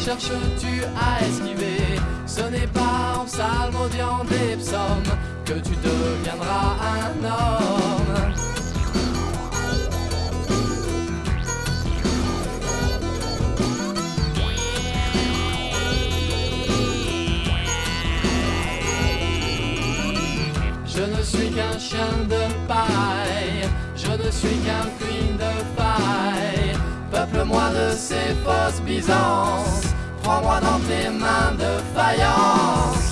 cherches-tu à esquiver? Ce n'est pas en psalmodiant des psaumes que tu deviendras un homme. Je ne suis qu'un chien de paille, je ne suis qu'un queen de faille. Peuple-moi de ces fausses bisances, prends-moi dans tes mains de faïence.